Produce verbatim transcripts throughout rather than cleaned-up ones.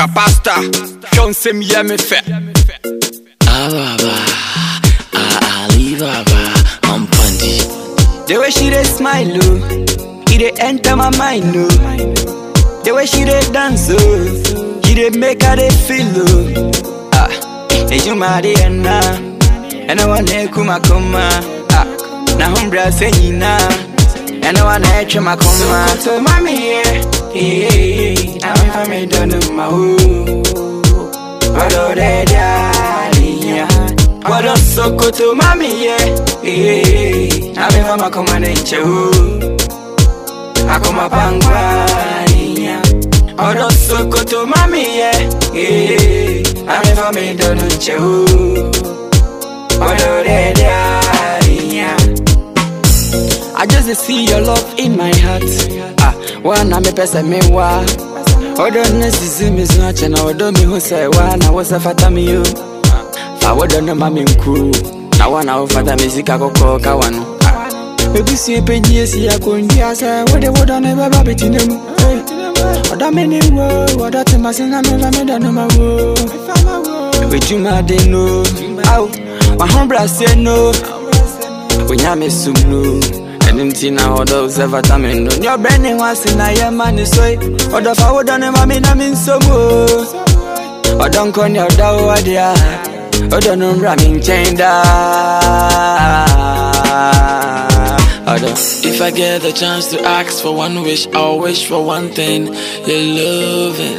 Saka pasta, don't say me me fe. Ababa, Alibaba, I'm Pandi. The way she dey smile, oh, it dey enter my mind, oh. The way she dey dance, oh, she dey make her dey feel, oh. Ah, hey you marry na, and I wanna kuma kuma. Ah, na humbra sayina, and I wanna chuma kuma. So mommy, yeah, yeah, I'm family don't know my own. Wado de dalia, wado sokoto mami yeah, yeah. Ame mama koma nenche u, akoma pangwani. Wado sokoto mami yeah, yeah. Ame mama don't nenche u, wado de dalia. I just see your love in my heart. Ah, wana me pesa me wa. Odo nesi mi snache na odo mi huse wana wasa fata mi yo. Fa odo no mami mku na wana ufata mizika koko kawano. Ebi si epenye esi ya kundi ase wode wodo ne baba bitinemu. Odo meni wo odo timasina me va me dano ma wo. Wejuma de no au wahombra se no. Wenyame sumno. Nintina odo zevata mendo nyo branding wasi na yema ni soy odo fa wodo ne mami na min somo odo nkoni odo wadia odo no mra min chenda odo. If I get the chance to ask for one wish, I'll wish for one thing, your loving.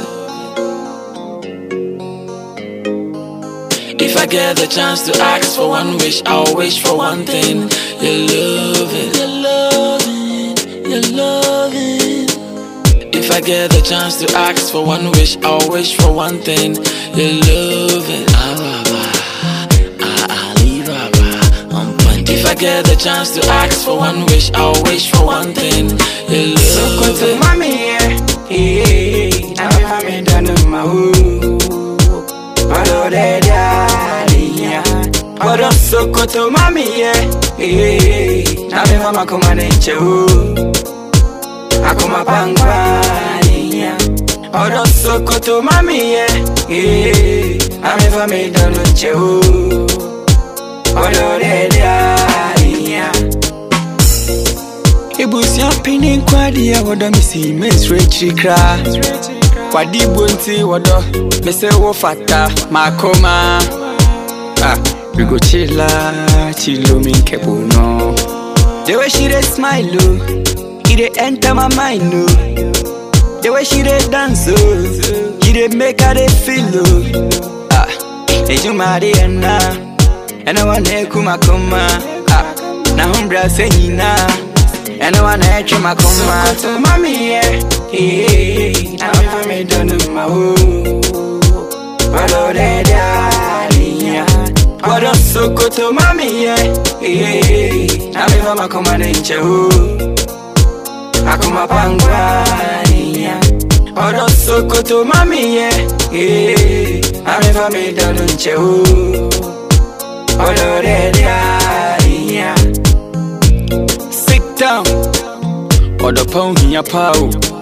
If I get the chance to ask for one wish, I'll wish for one thing, your loving. Your loving. If I get the chance to ask for one wish, I'll wish for one thing, your loving. If I get the chance to ask for one wish, I'll wish for one thing, your loving. So mommy yeah, yeah, I'm family don't know my own. Wado de dalia, wado sokoto mami yeah, yeah. Ame mama kuma nenche u, akuma pangwani. Wado sokoto mami yeah, yeah. Ame family don't nenche u, wado de dalia. Ibusi apini kwadi ya wado misi mesre chikra. Kwadi bonti wado mese wo fata makoma. Ah, we go chilla, chillo min kebuno. The way she dey smile, oh, it dey enter my mind, oh. The way she dey dance, oh, she dey make her dey feel, oh. Ah, hey you marry na, and I wanna kuma kuma. Ah, na humbra sayina. And I wanna chuma kuma. So mommy yeah, yeah. I'm family don't know my own. Wado de dalia, wado sokoto mami yeah, yeah. Ame mama kuma nenche u, akuma pangwani. Wado sokoto mami yeah, yeah. Ame family don't nenche u, wado de dalia. Down, odo pound in your pow.